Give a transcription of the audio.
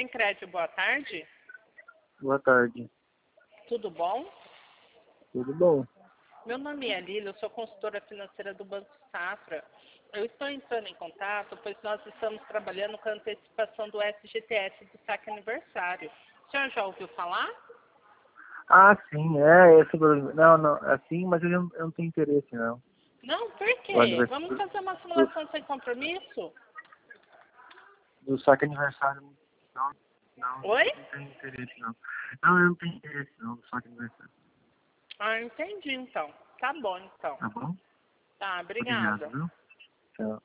Crédito, boa tarde. Boa tarde. Tudo bom? Tudo bom? Meu nome é Lília, eu sou consultora financeira do Banco Safra. Eu estou entrando em contato, pois nós estamos trabalhando com a antecipação do FGTS do saque aniversário. O senhor já ouviu falar? Ah, sim, esse não, assim, mas eu não tenho interesse, não. Não, por O quê? Vamos aniversário fazer uma simulação sem compromisso? do saque aniversário, não Oi? tenho interesse, não. Não, eu não tenho interesse, não, do saque aniversário. Ah, entendi então. Tá bom então. Tá bom? Tá, Obrigado, obrigada. viu? Tchau.